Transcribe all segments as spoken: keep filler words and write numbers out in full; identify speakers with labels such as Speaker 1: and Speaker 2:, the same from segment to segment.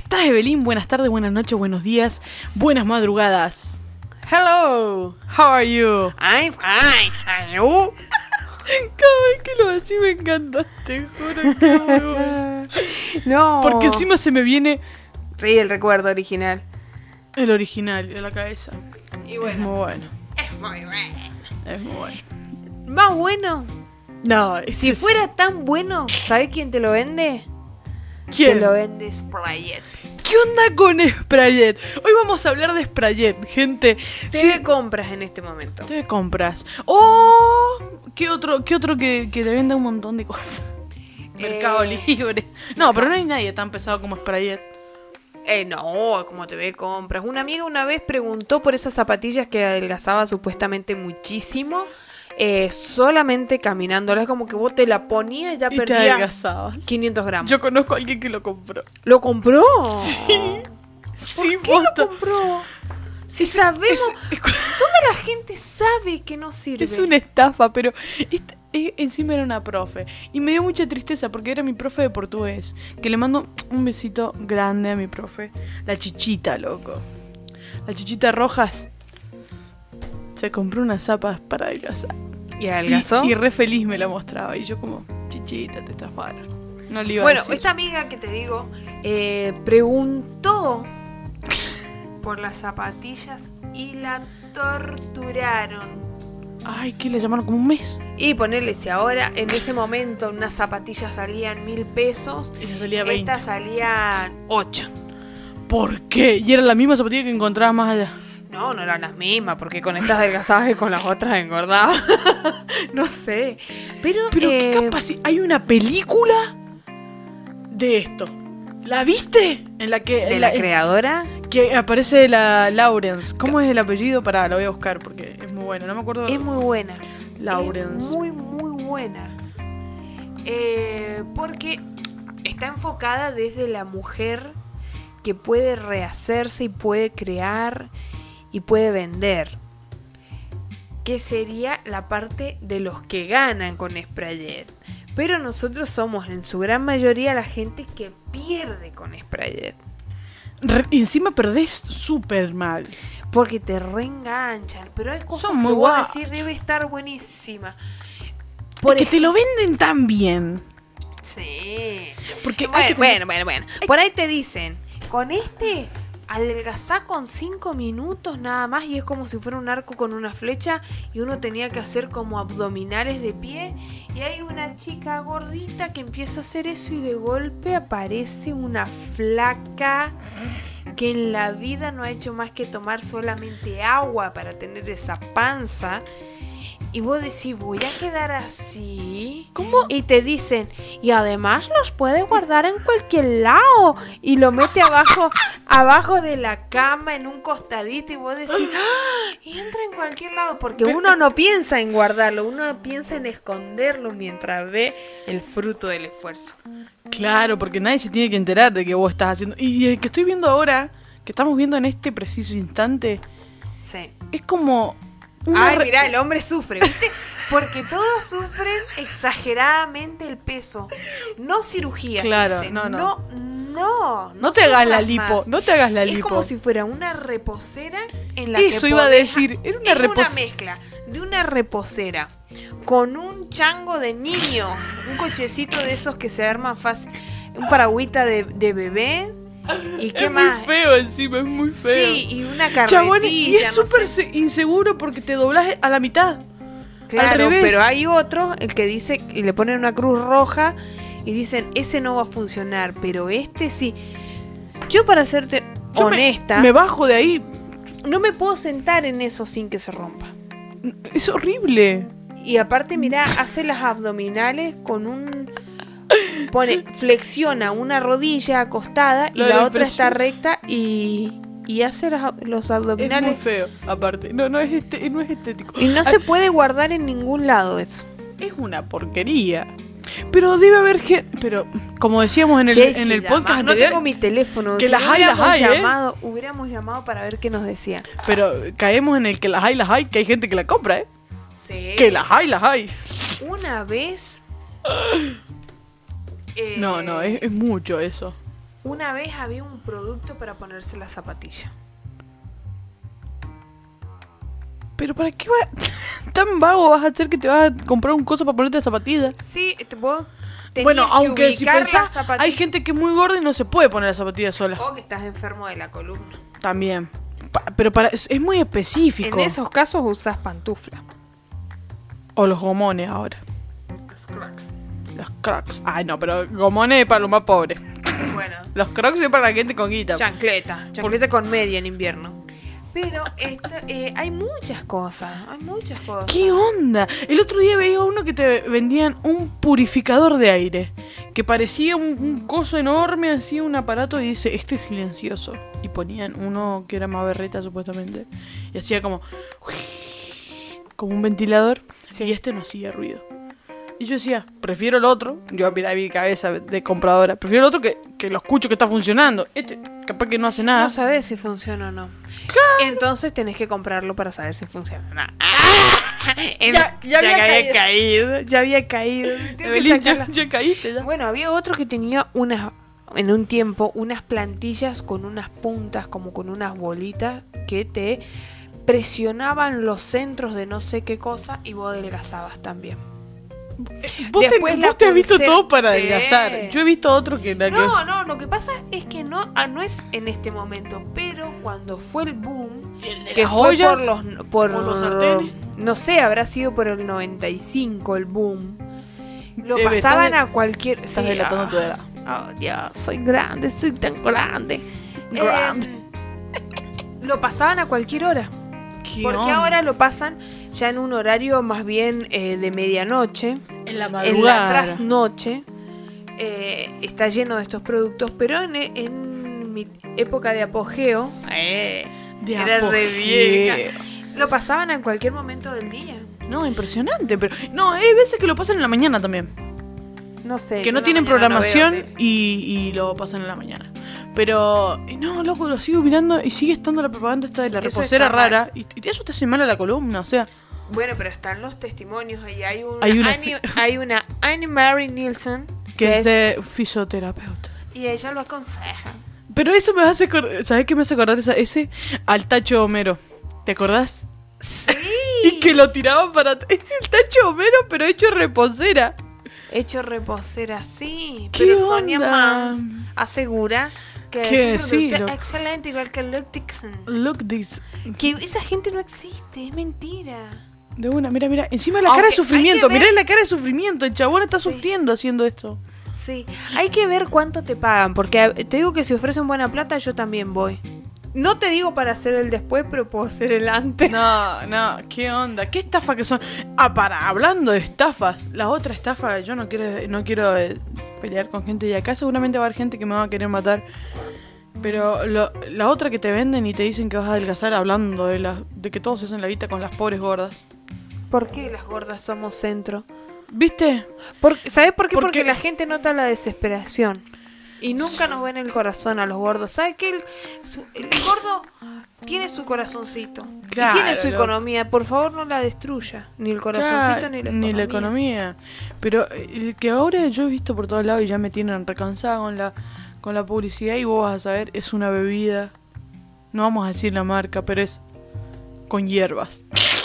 Speaker 1: estás, Evelyn? Buenas tardes, buenas noches, buenos días, buenas madrugadas.
Speaker 2: Hello.
Speaker 1: How are you?
Speaker 2: I'm fine. And you?
Speaker 1: Cada vez que lo decís me encanta, te juro que es muy bueno.
Speaker 2: No.
Speaker 1: Porque encima se me viene
Speaker 2: Sí, el recuerdo original.
Speaker 1: el original de la cabeza.
Speaker 2: Y
Speaker 1: Es
Speaker 2: bueno.
Speaker 1: muy bueno,
Speaker 2: Es muy bueno.
Speaker 1: es muy bueno.
Speaker 2: Más bueno.
Speaker 1: No, es
Speaker 2: Si
Speaker 1: que-
Speaker 2: fuera tan bueno, ¿sabes quién te lo vende?
Speaker 1: ¿Quién?
Speaker 2: Te lo vende Sprayet.
Speaker 1: ¿Qué onda con Sprayet? Hoy vamos a hablar de Sprayet, gente.
Speaker 2: ¿Te
Speaker 1: Sí,
Speaker 2: ve compras en este momento?
Speaker 1: te compras. ¡Oh! ¿Qué otro, qué otro que, que te venda un montón de cosas? Mercado
Speaker 2: Eh,
Speaker 1: Libre. No, pero no hay nadie tan pesado como Sprayet.
Speaker 2: Eh, no, como te ve compras. Una amiga una vez preguntó por esas zapatillas que adelgazaba supuestamente muchísimo. Eh, solamente caminándola. Es como que vos te la ponías y ya
Speaker 1: Y te
Speaker 2: perdía
Speaker 1: adelgazabas.
Speaker 2: quinientos gramos.
Speaker 1: Yo conozco a alguien que lo compró.
Speaker 2: ¿Lo compró?
Speaker 1: Sí. Sí,
Speaker 2: ¿Por qué
Speaker 1: posta.
Speaker 2: lo compró? Si sabemos,
Speaker 1: Es, es-
Speaker 2: toda la gente sabe que no sirve.
Speaker 1: es una estafa, pero esta- e- encima era una profe. Y me dio mucha tristeza porque era mi profe de portugués. Que le mando un besito grande a mi profe. La chichita, loco. La chichita Rojas. Se compró unas zapas para adelgazar.
Speaker 2: ¿Y adelgazó?
Speaker 1: Y, y re feliz me la mostraba. Y yo como, chichita, te estafaron. No le iba a
Speaker 2: Bueno,
Speaker 1: decir.
Speaker 2: esta amiga que te digo eh, preguntó por las zapatillas y la torturaron.
Speaker 1: Ay, ¿qué le llamaron? Como un mes.
Speaker 2: Y ponerle, si ahora en ese momento unas zapatillas salían mil pesos,
Speaker 1: Ella salía veinte.
Speaker 2: estas salían ocho.
Speaker 1: ¿Por qué? Y era la misma zapatilla que encontraba más allá.
Speaker 2: No, no eran las mismas, porque con estas adelgazabas y con las otras engordaba. No sé. Pero,
Speaker 1: Pero
Speaker 2: eh,
Speaker 1: qué capacidad. Hay una película de esto. ¿La viste? En la que.
Speaker 2: de
Speaker 1: en
Speaker 2: la
Speaker 1: en-
Speaker 2: creadora
Speaker 1: Que aparece la Lawrence. ¿Cómo es el apellido? Pará, lo voy a buscar porque es muy bueno. No me acuerdo.
Speaker 2: es muy buena.
Speaker 1: Lawrence.
Speaker 2: Es muy, muy buena. Eh, porque está enfocada desde la mujer que puede rehacerse y puede crear y puede vender. Que sería la parte de los que ganan con Sprayet. Pero nosotros somos en su gran mayoría la gente que pierde con Sprayet.
Speaker 1: Re- y encima perdés súper mal.
Speaker 2: Porque te reenganchan. Pero hay cosas
Speaker 1: Son
Speaker 2: que
Speaker 1: muy
Speaker 2: vos
Speaker 1: guay.
Speaker 2: decís debe estar buenísima.
Speaker 1: Porque te lo venden tan bien.
Speaker 2: Sí.
Speaker 1: Porque hay
Speaker 2: Bueno,
Speaker 1: que tener-
Speaker 2: bueno, bueno, bueno. Por ahí te dicen, con este adelgazá con cinco minutos nada más y es como si fuera un arco con una flecha y uno tenía que hacer como abdominales de pie y hay una chica gordita que empieza a hacer eso y de golpe aparece una flaca que en la vida no ha hecho más que tomar solamente agua para tener esa panza. Y vos decís, voy a quedar así.
Speaker 1: ¿Cómo?
Speaker 2: Y te dicen, y además los puede guardar en cualquier lado. Y lo mete abajo, abajo de la cama, en un costadito. Y vos decís, ¡ah! Y entra en cualquier lado. Porque uno no piensa en guardarlo, uno piensa en esconderlo mientras ve el fruto del esfuerzo.
Speaker 1: Claro, porque nadie se tiene que enterar de que vos estás haciendo. Y el que estoy viendo ahora, que estamos viendo en este preciso instante,
Speaker 2: Sí.
Speaker 1: es como. Una
Speaker 2: Ay,
Speaker 1: re-
Speaker 2: mirá, el hombre sufre, ¿viste? Porque todos sufren exageradamente el peso. No cirugía.
Speaker 1: Claro,
Speaker 2: dicen.
Speaker 1: no, no.
Speaker 2: No, no.
Speaker 1: No te hagas la
Speaker 2: sufras
Speaker 1: lipo,
Speaker 2: más.
Speaker 1: no te hagas la
Speaker 2: Es
Speaker 1: lipo.
Speaker 2: como si fuera una reposera en la
Speaker 1: Eso
Speaker 2: que
Speaker 1: iba a
Speaker 2: podés-
Speaker 1: decir, era una
Speaker 2: es
Speaker 1: repos-
Speaker 2: una mezcla de una reposera con un chango de niño, un cochecito de esos que se arman fácil, un paragüita de, de bebé y qué
Speaker 1: es
Speaker 2: más.
Speaker 1: muy feo encima, es muy feo.
Speaker 2: Sí, y una carretilla.
Speaker 1: Chabón, y es
Speaker 2: no
Speaker 1: súper
Speaker 2: sé.
Speaker 1: se- inseguro porque te doblas a la mitad.
Speaker 2: Claro,
Speaker 1: al revés.
Speaker 2: pero hay otro, el que dice, y le ponen una cruz roja y dicen, ese no va a funcionar, pero este sí. Yo, para serte
Speaker 1: Yo me-
Speaker 2: honesta,
Speaker 1: Me, bajo de ahí.
Speaker 2: no me puedo sentar en eso sin que se rompa.
Speaker 1: Es horrible.
Speaker 2: Y aparte, mirá, hace las abdominales con un... Pone, flexiona una rodilla acostada y
Speaker 1: Lo
Speaker 2: la
Speaker 1: del
Speaker 2: otra está
Speaker 1: precio.
Speaker 2: recta y, y hace las ab- los
Speaker 1: Es muy
Speaker 2: abdominales.
Speaker 1: feo, aparte. No, no es, este, no es estético.
Speaker 2: Y no
Speaker 1: Ah,
Speaker 2: se puede guardar en ningún lado eso.
Speaker 1: Es una porquería. Pero debe haber gente. Pero, como decíamos en el,
Speaker 2: Jessy
Speaker 1: en el
Speaker 2: llama.
Speaker 1: podcast
Speaker 2: No
Speaker 1: anterior,
Speaker 2: tengo mi teléfono.
Speaker 1: que
Speaker 2: si
Speaker 1: las
Speaker 2: no
Speaker 1: hay, las
Speaker 2: hubiéramos
Speaker 1: hay, ¿eh?
Speaker 2: llamado, hubiéramos llamado para ver qué nos decían.
Speaker 1: pero caemos en el que las hay, las hay, que hay gente que la compra, ¿eh?
Speaker 2: Sí.
Speaker 1: Que las hay, las hay.
Speaker 2: Una vez. eh,
Speaker 1: No, no, es, es mucho eso.
Speaker 2: Una vez había un producto para ponerse la zapatilla.
Speaker 1: Pero ¿para qué va? Tan vago vas a hacer que te vas a comprar un coso para ponerte la zapatilla.
Speaker 2: Sí, te puedo...
Speaker 1: Bueno, aunque si
Speaker 2: ubicar
Speaker 1: pensás,
Speaker 2: la zapatilla-
Speaker 1: hay gente que es muy gorda y no se puede poner la zapatilla sola.
Speaker 2: O que estás enfermo de la columna.
Speaker 1: También. Pa- pero para, es, es muy específico.
Speaker 2: En esos casos usas pantufla.
Speaker 1: O los gomones ahora.
Speaker 2: Los crocs.
Speaker 1: Los crocs. Ay, no, pero gomones es para los más pobres.
Speaker 2: Bueno,
Speaker 1: Los crocs es para la gente con guita.
Speaker 2: chancleta. Chancleta con media en invierno. Pero esto, eh, hay muchas cosas. Hay muchas cosas.
Speaker 1: ¿Qué onda? El otro día veía uno que te vendían un purificador de aire. Que parecía un, un coso enorme, así un aparato, y dice, este es silencioso. Y ponían uno que era más berreta supuestamente. Y hacía como... como un ventilador.
Speaker 2: Sí.
Speaker 1: Y este no hacía ruido. Y yo decía, prefiero el otro. Yo mirá mi cabeza de compradora. Prefiero el otro que, que lo escucho que está funcionando. Este capaz que no hace nada.
Speaker 2: No sabes si funciona o no.
Speaker 1: Claro.
Speaker 2: Entonces tenés que comprarlo para saber si funciona o no.
Speaker 1: Ya- ya había
Speaker 2: había caído. Ya había caído. Tengo que
Speaker 1: Evelyn, ya,
Speaker 2: sacarla.
Speaker 1: ya caíste ya.
Speaker 2: Bueno, había otro que tenía unas, en un tiempo, unas plantillas con unas puntas, como con unas bolitas, que te presionaban los centros de no sé qué cosa y vos adelgazabas también.
Speaker 1: Vos,
Speaker 2: Después
Speaker 1: te,
Speaker 2: la
Speaker 1: vos te has visto
Speaker 2: pulsera-
Speaker 1: todo para
Speaker 2: Sí.
Speaker 1: adelgazar. Yo he visto otro que... La que...
Speaker 2: No, no, lo que pasa es que no, ah, no es en este momento, pero cuando fue el boom,
Speaker 1: ¿El de
Speaker 2: que
Speaker 1: las
Speaker 2: fue
Speaker 1: ollas?
Speaker 2: por los, por
Speaker 1: ¿O los sartenes?
Speaker 2: no sé, habrá sido por el noventa y cinco el boom. Lo
Speaker 1: Eve,
Speaker 2: pasaban
Speaker 1: estás
Speaker 2: a cualquier...
Speaker 1: estás
Speaker 2: sí,
Speaker 1: delatando
Speaker 2: ah,
Speaker 1: tu edad.
Speaker 2: Oh, Dios, soy grande, soy tan grande.
Speaker 1: Grande.
Speaker 2: Eh, lo pasaban a cualquier hora.
Speaker 1: ¿Qué
Speaker 2: Porque
Speaker 1: onda?
Speaker 2: ahora lo pasan ya en un horario más bien eh, de medianoche.
Speaker 1: En la
Speaker 2: En
Speaker 1: madrugada.
Speaker 2: la trasnoche eh, está lleno de estos productos, pero en, en mi época de apogeo, eh,
Speaker 1: De
Speaker 2: era re
Speaker 1: apogeo.
Speaker 2: vieja, lo pasaban en cualquier momento del día.
Speaker 1: No, impresionante, pero... No, hay veces que lo pasan en la mañana también.
Speaker 2: No sé.
Speaker 1: Que no tienen programación y, y lo pasan en la mañana. Pero, eh, no, loco, lo sigo mirando y sigue estando la propaganda esta de la
Speaker 2: Eso
Speaker 1: reposera
Speaker 2: está mal.
Speaker 1: rara. Y, y eso te hace mal a la columna, o sea...
Speaker 2: Bueno, pero están los testimonios y hay una,
Speaker 1: Hay una
Speaker 2: Annie, hay una Annie Mary Nielsen
Speaker 1: Que es de fisioterapeuta.
Speaker 2: y ella lo aconseja.
Speaker 1: Pero eso me hace acordar... ¿Sabes qué me hace acordar esa, ese? Al Tacho Homero. ¿Te acordás?
Speaker 2: Sí.
Speaker 1: Y que lo tiraban para... El Tacho Homero, pero hecho reposera.
Speaker 2: Hecho reposera, sí.
Speaker 1: ¿Qué
Speaker 2: Pero Sonia
Speaker 1: onda?
Speaker 2: Mans asegura que
Speaker 1: Que
Speaker 2: es un
Speaker 1: sí,
Speaker 2: producto
Speaker 1: lo-
Speaker 2: excelente, igual que Luke Dixon.
Speaker 1: Look this.
Speaker 2: Que esa gente no existe, es mentira.
Speaker 1: De una, mira, mira. Encima la cara
Speaker 2: Aunque
Speaker 1: de sufrimiento.
Speaker 2: hay que ver-
Speaker 1: Mirá la cara de sufrimiento. El chabón está
Speaker 2: Sí.
Speaker 1: sufriendo haciendo esto.
Speaker 2: Sí, hay que ver cuánto te pagan, porque eh, te digo que si ofrecen buena plata, yo también voy. No te digo para hacer el después, pero puedo hacer el antes.
Speaker 1: No, no, ¿qué onda? ¿Qué estafas que son? Ah, para, hablando de estafas, la otra estafa, yo no quiero, no quiero eh, pelear con gente y acá seguramente va a haber gente que me va a querer matar. Pero lo- la otra que te venden y te dicen que vas a adelgazar hablando de, la, de que todos se hacen la vida con las pobres gordas.
Speaker 2: ¿Por qué las gordas somos centro?
Speaker 1: ¿Viste?
Speaker 2: Por- ¿Sabes por qué?
Speaker 1: Porque-
Speaker 2: Porque la gente nota la desesperación. Y nunca nos ven el corazón a los gordos. ¿Sabes qué? El, su- el gordo tiene su corazoncito.
Speaker 1: Claro,
Speaker 2: y tiene su
Speaker 1: loco.
Speaker 2: economía. Por favor, no la destruya. Ni el corazoncito
Speaker 1: Claro,
Speaker 2: ni la economía.
Speaker 1: Ni la economía. Pero eh, el que ahora yo he visto por todos lados y ya me tienen recansada con la, con la publicidad y vos vas a saber, es una bebida. No vamos a decir la marca, pero es con hierbas.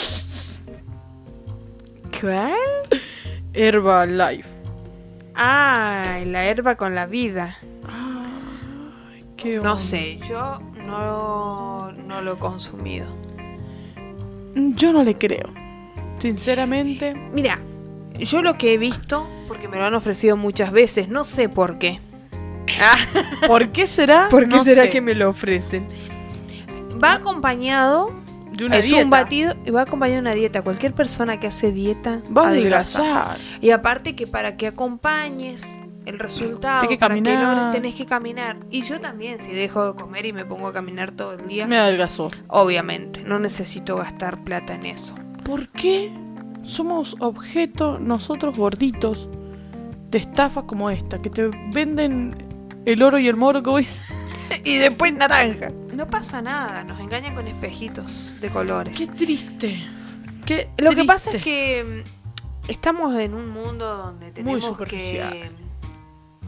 Speaker 2: ¿Cuál?
Speaker 1: Herbalife.
Speaker 2: Ay, la herba con la vida.
Speaker 1: Ay, qué
Speaker 2: No
Speaker 1: onda.
Speaker 2: sé, yo no, no lo he consumido.
Speaker 1: Yo no le creo. Sinceramente.
Speaker 2: Mira, yo lo que he visto, porque me lo han ofrecido muchas veces, no sé por qué.
Speaker 1: ¿Por qué será?
Speaker 2: ¿Por qué
Speaker 1: No
Speaker 2: será
Speaker 1: sé.
Speaker 2: que me lo ofrecen? Va acompañado,
Speaker 1: De una
Speaker 2: es
Speaker 1: dieta.
Speaker 2: un batido y va acompañado de una dieta. Cualquier persona que hace dieta
Speaker 1: Va a
Speaker 2: adelgaza.
Speaker 1: adelgazar.
Speaker 2: Y aparte que para que acompañes el resultado,
Speaker 1: Tenés que
Speaker 2: para que
Speaker 1: caminar.
Speaker 2: logres, tenés que caminar. Y yo también, si dejo de comer y me pongo a caminar todo el día,
Speaker 1: Me adelgazó.
Speaker 2: obviamente, no necesito gastar plata en eso.
Speaker 1: ¿Por qué somos objeto, nosotros gorditos, de estafas como esta? Que te venden el oro y el moro, como dice, y después naranja.
Speaker 2: No pasa nada, nos engañan con espejitos de colores.
Speaker 1: Qué triste. Qué
Speaker 2: Lo que
Speaker 1: triste.
Speaker 2: pasa es que mm, estamos en un mundo donde tenemos
Speaker 1: superficial.
Speaker 2: que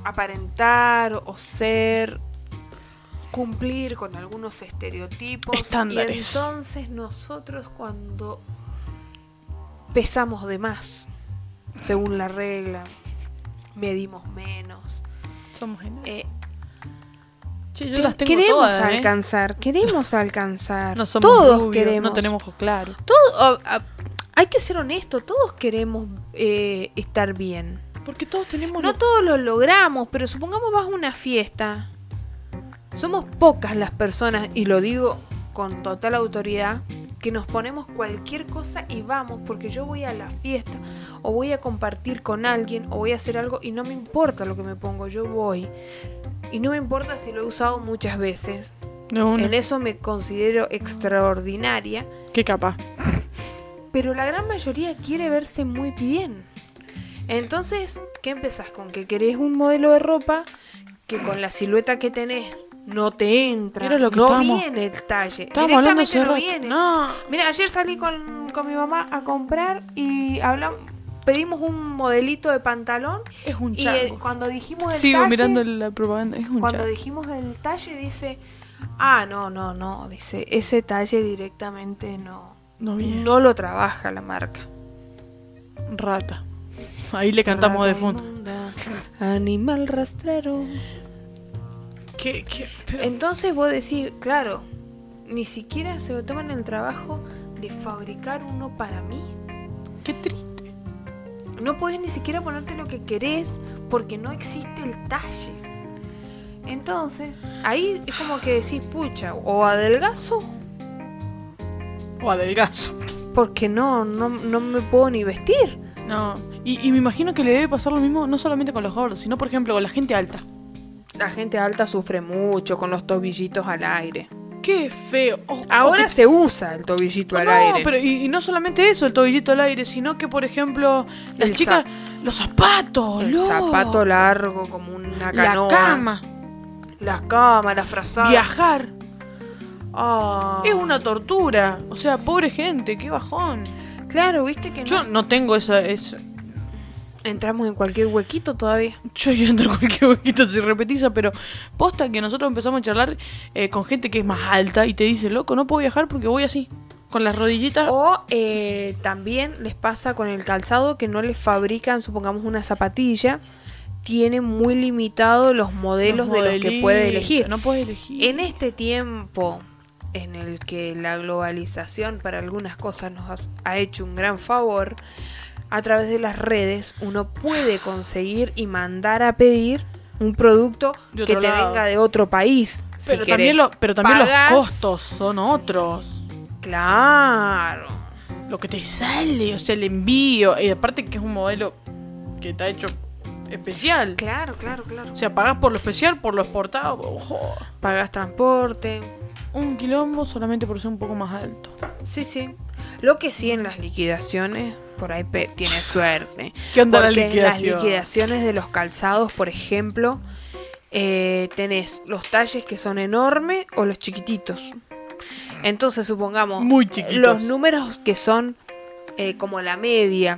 Speaker 2: aparentar o ser, cumplir con algunos estereotipos.
Speaker 1: Estándares.
Speaker 2: Y entonces nosotros cuando pesamos de más, según la regla, medimos menos.
Speaker 1: Somos geniales.
Speaker 2: Eh,
Speaker 1: Che, yo
Speaker 2: te-
Speaker 1: las tengo
Speaker 2: queremos
Speaker 1: todas, ¿eh?
Speaker 2: alcanzar, queremos alcanzar.
Speaker 1: No somos
Speaker 2: todos
Speaker 1: rubios,
Speaker 2: queremos.
Speaker 1: no tenemos ojos claros.
Speaker 2: Todo- a- a- hay que ser honesto, todos queremos eh, estar bien.
Speaker 1: Porque todos tenemos...
Speaker 2: No
Speaker 1: lo-
Speaker 2: todos lo logramos, pero supongamos vas a una fiesta. Somos pocas las personas, y lo digo con total autoridad, que nos ponemos cualquier cosa y vamos, porque yo voy a la fiesta, o voy a compartir con alguien, o voy a hacer algo, y no me importa lo que me pongo, yo voy. Y no me importa si lo he usado muchas veces.
Speaker 1: de una.
Speaker 2: En eso me considero extraordinaria,
Speaker 1: Qué capaz.
Speaker 2: pero la gran mayoría quiere verse muy bien. Entonces, ¿qué empezás? Con que querés un modelo de ropa que con la silueta que tenés no te entra,
Speaker 1: Era lo que
Speaker 2: no
Speaker 1: estábamos-
Speaker 2: viene el talle,
Speaker 1: Estábamos hablando
Speaker 2: directamente
Speaker 1: hace
Speaker 2: no
Speaker 1: rato.
Speaker 2: viene.
Speaker 1: No.
Speaker 2: Mira, ayer salí con, con mi mamá a comprar y hablamos, pedimos un modelito de pantalón
Speaker 1: Es un
Speaker 2: y eh,
Speaker 1: chango.
Speaker 2: cuando dijimos el
Speaker 1: Sigo
Speaker 2: talle,
Speaker 1: mirando la propaganda. Es un
Speaker 2: cuando
Speaker 1: chango.
Speaker 2: dijimos el talle dice, ah, no, no, no, dice, ese talle directamente no,
Speaker 1: No bien.
Speaker 2: no lo trabaja la marca.
Speaker 1: Rata. Ahí le cantamos de
Speaker 2: Rata
Speaker 1: fondo.
Speaker 2: inmunda, animal rastrero.
Speaker 1: ¿Qué, qué? Pero-
Speaker 2: Entonces vos decís, claro, ni siquiera se lo toman el trabajo de fabricar uno para mí.
Speaker 1: Qué triste.
Speaker 2: No podés ni siquiera ponerte lo que querés porque no existe el talle. Entonces, ahí es como que decís, pucha, o adelgazo
Speaker 1: O adelgazo.
Speaker 2: porque no, no, no me puedo ni vestir.
Speaker 1: No. Y, y me imagino que le debe pasar lo mismo no solamente con los gordos, sino por ejemplo con la gente alta.
Speaker 2: La gente alta sufre mucho con los tobillitos al aire.
Speaker 1: Qué feo. O-
Speaker 2: Ahora
Speaker 1: o que-
Speaker 2: se usa el tobillito al
Speaker 1: no,
Speaker 2: aire.
Speaker 1: pero y, y no solamente eso, el tobillito al aire, sino que por ejemplo las
Speaker 2: El
Speaker 1: chicas,
Speaker 2: za-
Speaker 1: los zapatos,
Speaker 2: el
Speaker 1: loco.
Speaker 2: zapato largo como una
Speaker 1: la
Speaker 2: canoa.
Speaker 1: cama,
Speaker 2: La cama, la frazada.
Speaker 1: viajar.
Speaker 2: Ah.
Speaker 1: Es una tortura. O sea, pobre gente, qué bajón.
Speaker 2: Claro, viste que
Speaker 1: Yo
Speaker 2: no.
Speaker 1: no tengo esa, esa...
Speaker 2: Entramos en cualquier huequito todavía.
Speaker 1: Yo yo entro en cualquier huequito si repetiza, pero posta que nosotros empezamos a charlar eh, con gente que es más alta y te dice, loco, no puedo viajar porque voy así, con las rodillitas.
Speaker 2: O eh, también les pasa con el calzado que no les fabrican, supongamos, una zapatilla. Tiene muy limitado los modelos de los que puede
Speaker 1: modelitos,
Speaker 2: elegir.
Speaker 1: No puedes elegir.
Speaker 2: En este tiempo en el que la globalización para algunas cosas nos has- ha hecho un gran favor, a través de las redes uno puede conseguir y mandar a pedir un producto
Speaker 1: De
Speaker 2: que
Speaker 1: otro
Speaker 2: te
Speaker 1: lado.
Speaker 2: venga de otro país. si
Speaker 1: Pero
Speaker 2: querés.
Speaker 1: también, lo, pero también
Speaker 2: Pagás-
Speaker 1: los costos son otros.
Speaker 2: Claro.
Speaker 1: Lo que te sale, o sea, el envío. Y aparte que es un modelo que está hecho especial.
Speaker 2: Claro, claro, claro.
Speaker 1: O sea, pagás por lo especial, por lo exportado. Ojo.
Speaker 2: Pagas transporte.
Speaker 1: Un quilombo solamente por ser un poco más alto.
Speaker 2: Sí, sí. Lo que sí en las liquidaciones, por ahí pe- tiene suerte.
Speaker 1: ¿Qué onda la
Speaker 2: Porque en las
Speaker 1: liquidación?
Speaker 2: liquidaciones de los calzados, por ejemplo, eh, tenés los talles que son enormes o los chiquititos. Entonces, supongamos,
Speaker 1: Muy chiquitos.
Speaker 2: los números que son eh, como la media,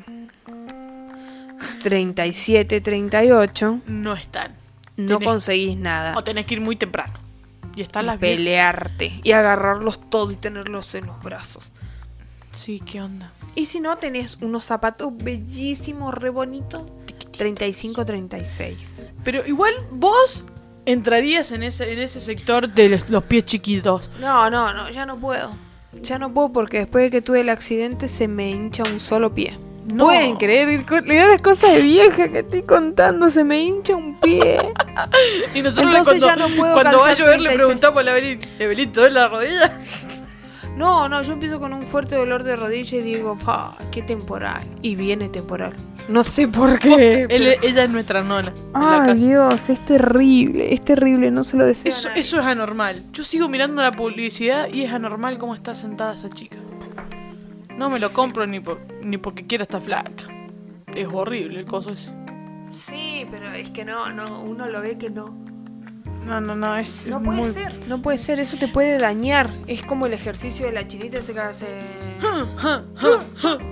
Speaker 2: treinta y siete, treinta y ocho,
Speaker 1: No están.
Speaker 2: no
Speaker 1: Tenés-
Speaker 2: conseguís nada.
Speaker 1: O tenés que ir muy temprano. Y están
Speaker 2: Y
Speaker 1: las viejas.
Speaker 2: pelearte y agarrarlos todos y tenerlos en los brazos.
Speaker 1: Sí, ¿qué onda?
Speaker 2: Y si no, tenés unos zapatos bellísimos, re bonitos, treinta y cinco, treinta y seis.
Speaker 1: Pero igual vos entrarías en ese, en ese sector de los, los pies chiquitos.
Speaker 2: No, no, no, ya no puedo. Ya no puedo porque después de que tuve el accidente se me hincha un solo pie.
Speaker 1: No.
Speaker 2: Pueden creer, mirá las cosas de vieja que estoy contando, se me hincha un pie.
Speaker 1: Y nosotros
Speaker 2: Entonces
Speaker 1: cuando,
Speaker 2: ya no puedo
Speaker 1: cuando va a
Speaker 2: calzar
Speaker 1: llover le
Speaker 2: treinta y seis.
Speaker 1: preguntamos a la Evelyn, Evelyn, ¿te duele la rodilla?
Speaker 2: No, no, yo empiezo con un fuerte dolor de rodilla y digo, pa, qué temporal. Y viene temporal. No sé por qué.
Speaker 1: Él- ella es nuestra nona. en la
Speaker 2: Ay,
Speaker 1: casa.
Speaker 2: Dios, es terrible, es terrible, no se lo deseo. a
Speaker 1: Eso,
Speaker 2: nadie.
Speaker 1: eso es anormal. Yo sigo mirando la publicidad y es anormal cómo está sentada esa chica. No me lo
Speaker 2: Sí.
Speaker 1: compro ni, por, ni porque quiera estar flaca. Es horrible el coso ese.
Speaker 2: Sí, pero es que no, no, uno lo ve que no.
Speaker 1: No, no, no, es
Speaker 2: No
Speaker 1: es
Speaker 2: puede
Speaker 1: muy-
Speaker 2: ser, no puede ser, eso te puede dañar. Es como el ejercicio de la chinita ese que hace.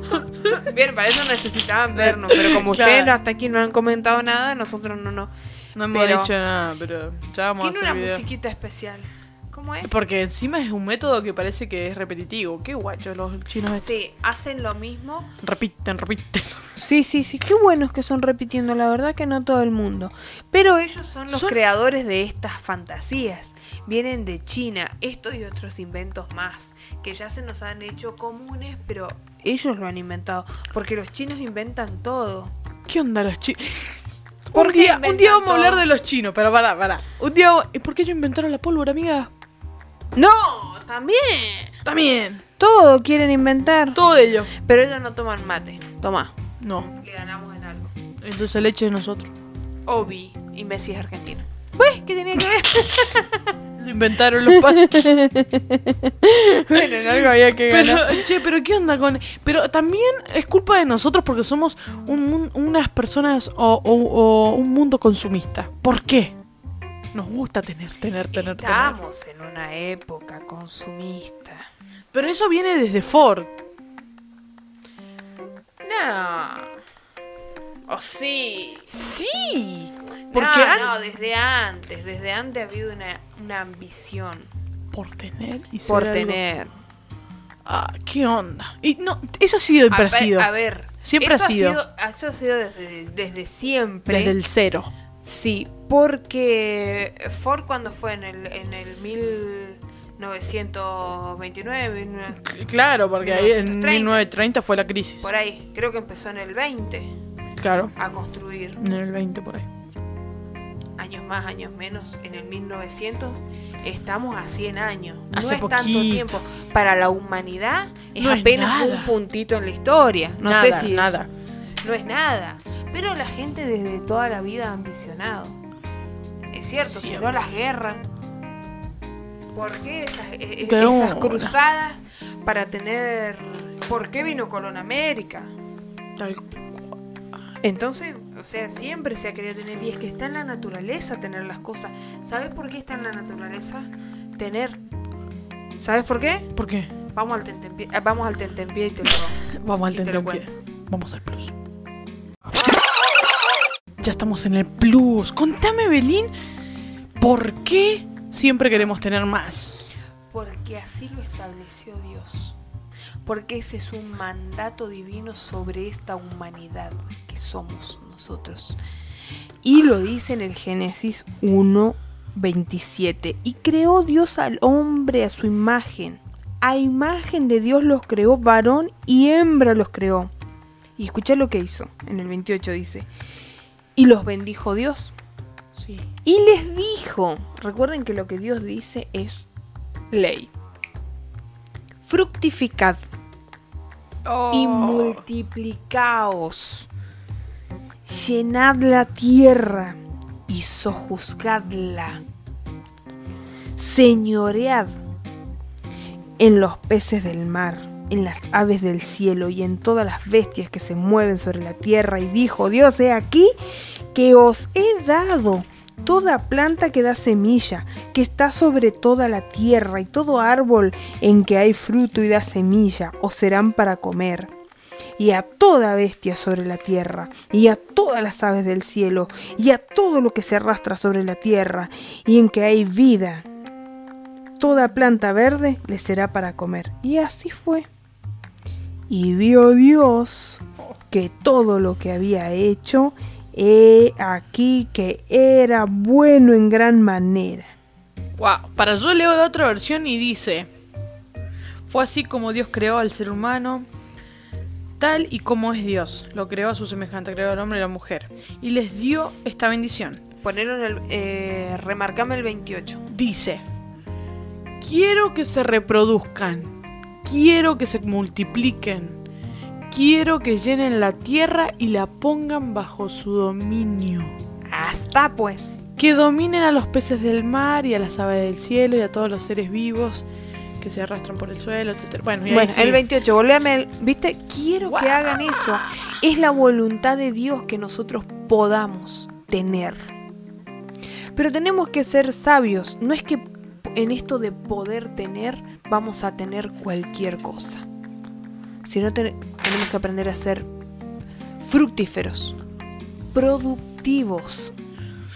Speaker 2: Bien, para eso necesitaban vernos, pero como
Speaker 1: Claro.
Speaker 2: ustedes hasta aquí no han comentado nada, nosotros no, no.
Speaker 1: No hemos
Speaker 2: Pero
Speaker 1: dicho nada, pero ya vamos a
Speaker 2: tiene
Speaker 1: hacer
Speaker 2: una
Speaker 1: video.
Speaker 2: musiquita especial. ¿Cómo es?
Speaker 1: Porque encima es un método que parece que es repetitivo. Qué guacho los chinos.
Speaker 2: Sí, hacen lo mismo.
Speaker 1: Repiten, repiten.
Speaker 2: Sí, sí, sí, qué buenos que son repitiendo, la verdad que no todo el mundo. Pero ellos son los
Speaker 1: Son-
Speaker 2: creadores de estas fantasías. Vienen de China, estos y otros inventos más, que ya se nos han hecho comunes, pero ellos lo han inventado. Porque los chinos inventan todo.
Speaker 1: ¿Qué onda los chinos?
Speaker 2: ¿Por
Speaker 1: Un
Speaker 2: qué
Speaker 1: día, un
Speaker 2: inventan
Speaker 1: día vamos a hablar
Speaker 2: todo?
Speaker 1: de los chinos, pero pará, pará. Un día vamos- ¿Por qué ellos inventaron la pólvora, amiga?
Speaker 2: No, también.
Speaker 1: También.
Speaker 2: Todo quieren inventar.
Speaker 1: Todo ello.
Speaker 2: Pero ellos no toman mate. Toma,
Speaker 1: No.
Speaker 2: le ganamos en algo.
Speaker 1: Entonces leche de nosotros.
Speaker 2: Obi, y Messi es argentino. Pues, ¿qué tenía que ver?
Speaker 1: Lo inventaron los padres.
Speaker 2: Bueno, en algo había que ganar.
Speaker 1: Pero, che, pero ¿qué onda con...? Pero también es culpa de nosotros porque somos un mun- unas personas o, o- o un mundo consumista. ¿Por qué? Nos gusta tener, tener, tener, tener.
Speaker 2: Estamos en una época consumista.
Speaker 1: Pero eso viene desde Ford.
Speaker 2: No. ¿O sí?
Speaker 1: Sí. Porque
Speaker 2: no,
Speaker 1: an-
Speaker 2: no, desde antes. Desde antes ha habido una, una ambición
Speaker 1: por tener y ser
Speaker 2: por
Speaker 1: algo-
Speaker 2: tener.
Speaker 1: Ah, ¿qué onda? Y no, eso ha sido siempre
Speaker 2: a,
Speaker 1: ha sido.
Speaker 2: ver, a ver,
Speaker 1: Siempre
Speaker 2: eso
Speaker 1: ha sido.
Speaker 2: Eso ha sido desde, desde siempre.
Speaker 1: Desde el cero.
Speaker 2: Sí, porque Ford cuando fue en el, en el mil novecientos veintinueve, mil-
Speaker 1: Claro, porque ahí en
Speaker 2: mil novecientos treinta.
Speaker 1: mil novecientos treinta fue la crisis.
Speaker 2: por ahí, creo que empezó en el veinte
Speaker 1: Claro,
Speaker 2: a construir.
Speaker 1: en el veinte por ahí.
Speaker 2: Años más, años menos, en el mil novecientos estamos a cien años. No
Speaker 1: Hace
Speaker 2: es tanto
Speaker 1: poquito.
Speaker 2: tiempo. Para la humanidad es
Speaker 1: No es
Speaker 2: apenas
Speaker 1: nada.
Speaker 2: un puntito en la historia. No
Speaker 1: Nada,
Speaker 2: sé si es-
Speaker 1: nada.
Speaker 2: no es nada. Pero la gente desde toda la vida ha ambicionado. Es cierto, si
Speaker 1: Siempre.
Speaker 2: no las guerras. ¿Por qué esas, eh, eh,
Speaker 1: Pero-
Speaker 2: esas cruzadas para tener... ¿Por qué vino Colón a América?
Speaker 1: Tal-
Speaker 2: Entonces, o sea, siempre se ha querido tener, y es que está en la naturaleza tener las cosas. ¿Sabes por qué está en la naturaleza tener? ¿Sabes por qué?
Speaker 1: ¿Por qué?
Speaker 2: Vamos al tentempié, eh, vamos al tentempié y te lo
Speaker 1: Vamos al
Speaker 2: y te lo
Speaker 1: tentempié. Vamos al plus. Ya estamos en el plus. Contame, Belín, ¿por qué siempre queremos tener más?
Speaker 2: Porque así lo estableció Dios. Porque ese es un mandato divino sobre esta humanidad que somos nosotros. Y lo dice en el Génesis uno veintisiete. Y creó Dios al hombre a su imagen. A imagen de Dios los creó, varón y hembra los creó. Y escucha lo que hizo. En el veintiocho dice: y los bendijo Dios.
Speaker 1: Sí.
Speaker 2: Y les dijo, recuerden que lo que Dios dice es ley. Fructificad y multiplicaos. Llenad la tierra y sojuzgadla. Señoread en los peces del mar, en las aves del cielo y en todas las bestias que se mueven sobre la tierra. Y dijo Dios: he aquí que os he dado toda planta que da semilla, que está sobre toda la tierra, y todo árbol en que hay fruto y da semilla, os serán para comer. Y a toda bestia sobre la tierra, y a todas las aves del cielo, y a todo lo que se arrastra sobre la tierra, y en que hay vida, toda planta verde les será para comer. Y así fue. Y vio Dios que todo lo que había hecho, he aquí que era bueno en gran manera.
Speaker 1: Wow. Para yo leo la otra versión y dice: fue así como Dios creó al ser humano, tal y como es Dios. Lo creó a su semejante, creó al hombre y a la mujer. Y les dio esta bendición.
Speaker 2: Ponelo en el, eh, remarcame el veintiocho.
Speaker 1: Dice: quiero que se reproduzcan, quiero que se multipliquen, quiero que llenen la tierra y la pongan bajo su dominio.
Speaker 2: Hasta pues.
Speaker 1: Que dominen a los peces del mar y a las aves del cielo y a todos los seres vivos que se arrastran por el suelo, etcétera. Bueno, y ahí
Speaker 2: Bueno,
Speaker 1: sigue.
Speaker 2: el veintiocho, volvéame el, ¿viste? Quiero
Speaker 1: Guau.
Speaker 2: que hagan eso. Es la voluntad de Dios que nosotros podamos tener. Pero tenemos que ser sabios. No es que en esto de poder tener vamos a tener cualquier cosa. Sino te- tenemos que aprender a ser fructíferos, productivos.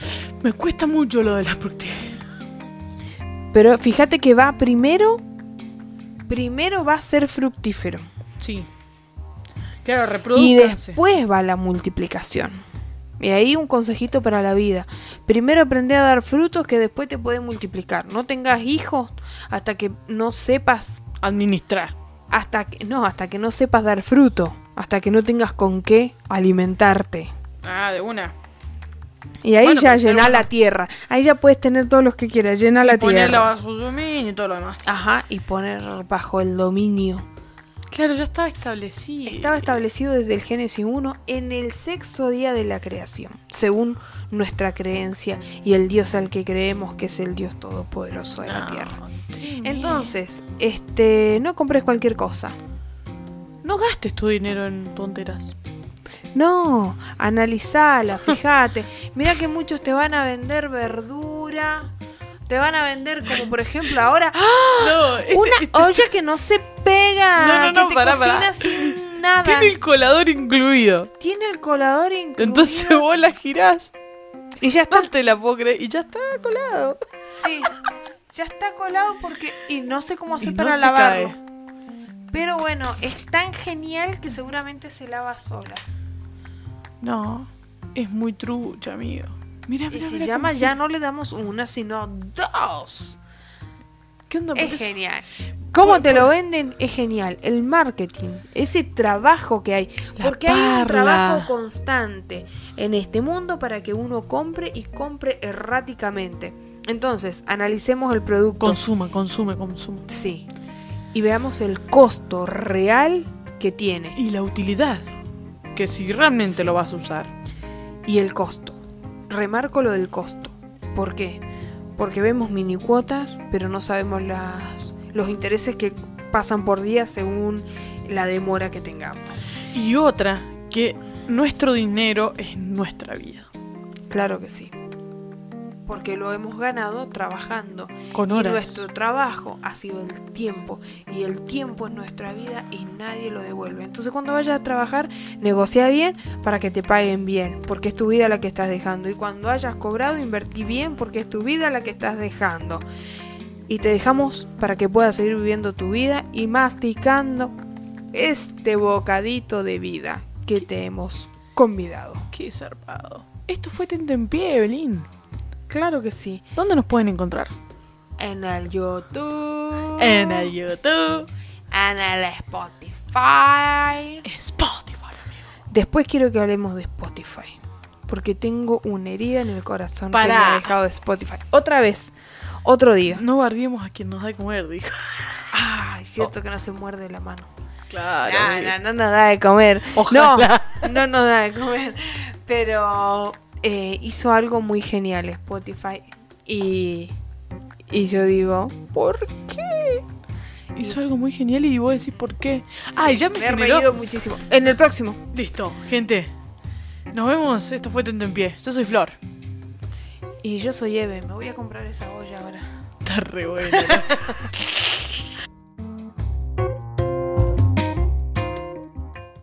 Speaker 1: Me cuesta mucho lo de la fructificación.
Speaker 2: Pero fíjate que va primero, primero va a ser fructífero.
Speaker 1: Sí. Claro,
Speaker 2: Y
Speaker 1: reproduzcanse.
Speaker 2: después va la multiplicación. Y ahí un consejito para la vida. Primero aprende a dar frutos que después te pueden multiplicar. No tengas hijos hasta que no sepas,
Speaker 1: Administrar.
Speaker 2: hasta que, no, hasta que no sepas dar fruto. Hasta que no tengas con qué alimentarte.
Speaker 1: Ah, de una.
Speaker 2: Y ahí
Speaker 1: Bueno,
Speaker 2: ya
Speaker 1: pero ser
Speaker 2: llená
Speaker 1: uno-
Speaker 2: la tierra. Ahí ya puedes tener todos los que quieras. Llena la
Speaker 1: Y ponerla
Speaker 2: tierra.
Speaker 1: bajo su dominio y todo lo demás.
Speaker 2: Ajá, y poner bajo el dominio.
Speaker 1: Claro, ya estaba establecido.
Speaker 2: Estaba establecido desde el Génesis uno en el sexto día de la creación, según nuestra creencia y el Dios al que creemos, que es el Dios todopoderoso de la
Speaker 1: Ah,
Speaker 2: tierra.
Speaker 1: qué
Speaker 2: Entonces, este, no compres cualquier cosa.
Speaker 1: bien. No gastes tu dinero en tonteras.
Speaker 2: No, analizala, fíjate. Mira que muchos te van a vender verdura. Te van a vender como por ejemplo ahora
Speaker 1: No, este-
Speaker 2: una
Speaker 1: este-
Speaker 2: olla que no se pega,
Speaker 1: No, no, no,
Speaker 2: que te
Speaker 1: pará,
Speaker 2: cocina
Speaker 1: pará.
Speaker 2: sin nada.
Speaker 1: Tiene el colador incluido.
Speaker 2: Tiene el colador incluido.
Speaker 1: Entonces vos la girás.
Speaker 2: y ya está.
Speaker 1: No te la puedo creer. Y ya está colado.
Speaker 2: Sí, ya está colado porque y no sé cómo hacer
Speaker 1: Y no
Speaker 2: para
Speaker 1: se
Speaker 2: lavarlo.
Speaker 1: cae.
Speaker 2: Pero bueno, es tan genial que seguramente se lava sola.
Speaker 1: No, es muy trucha, amigo. Mira,
Speaker 2: Y
Speaker 1: mira,
Speaker 2: si
Speaker 1: mira
Speaker 2: llama
Speaker 1: cómo
Speaker 2: ya
Speaker 1: gira.
Speaker 2: no le damos una, sino dos.
Speaker 1: ¿Qué onda? ¿Por
Speaker 2: Es
Speaker 1: qué-
Speaker 2: genial. ¿Cómo
Speaker 1: Por-
Speaker 2: te
Speaker 1: por-
Speaker 2: lo venden? Es genial. El marketing, ese trabajo que hay.
Speaker 1: La
Speaker 2: Porque hay un
Speaker 1: parla.
Speaker 2: trabajo constante en este mundo para que uno compre y compre erráticamente. Entonces, analicemos el producto.
Speaker 1: Consuma, consume, consume.
Speaker 2: Sí. Y veamos el costo real que tiene.
Speaker 1: Y la utilidad. Que si realmente
Speaker 2: Sí.
Speaker 1: lo vas a usar.
Speaker 2: Y el costo. Remarco lo del costo. ¿Por qué? Porque vemos mini cuotas, pero no sabemos las, los intereses que pasan por día según la demora que tengamos.
Speaker 1: Y otra, que nuestro dinero es nuestra vida.
Speaker 2: Claro que sí. Porque lo hemos ganado trabajando.
Speaker 1: Con
Speaker 2: Y
Speaker 1: horas.
Speaker 2: nuestro trabajo ha sido el tiempo. Y el tiempo es nuestra vida y nadie lo devuelve. Entonces cuando vayas a trabajar, negocia bien para que te paguen bien. Porque es tu vida la que estás dejando. Y cuando hayas cobrado, invertí bien porque es tu vida la que estás dejando. Y te dejamos para que puedas seguir viviendo tu vida y masticando este bocadito de vida que te hemos convidado.
Speaker 1: Qué zarpado. Esto fue Tentempié, Evelyn.
Speaker 2: Claro que sí.
Speaker 1: ¿Dónde nos pueden encontrar?
Speaker 2: En el YouTube.
Speaker 1: En el YouTube.
Speaker 2: En el Spotify.
Speaker 1: Spotify, amigo.
Speaker 2: Después quiero que hablemos de Spotify. Porque tengo una herida en el corazón que
Speaker 1: Pará.
Speaker 2: me ha dejado de Spotify. Otra vez. Otro día.
Speaker 1: No bardiemos a quien nos da de comer, dijo.
Speaker 2: Ay, cierto que no se muerde la mano.
Speaker 1: Claro.
Speaker 2: No,
Speaker 1: amigo.
Speaker 2: no, no nos da de comer.
Speaker 1: Ojalá.
Speaker 2: No, no nos da de comer. Pero eh, hizo algo muy genial Spotify. Y, y yo digo, ¿por qué?
Speaker 1: Hizo algo muy genial y vos decís por qué. Ay,
Speaker 2: Sí,
Speaker 1: ya me,
Speaker 2: me he
Speaker 1: generó.
Speaker 2: reído muchísimo. En el próximo.
Speaker 1: Listo, gente. Nos vemos. Esto fue Tentempié. Yo soy Flor.
Speaker 2: Y yo soy Eve. Me voy a comprar esa olla ahora.
Speaker 1: Está re buena. ¿no?